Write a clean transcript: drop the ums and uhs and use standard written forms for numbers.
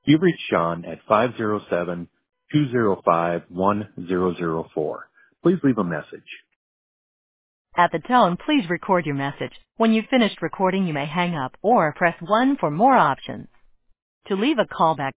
You've reached Sean at 507-205-1004. Please leave a message. At the tone, please record your message. When you've finished recording, you may hang up or press 1 for more options. To leave a callback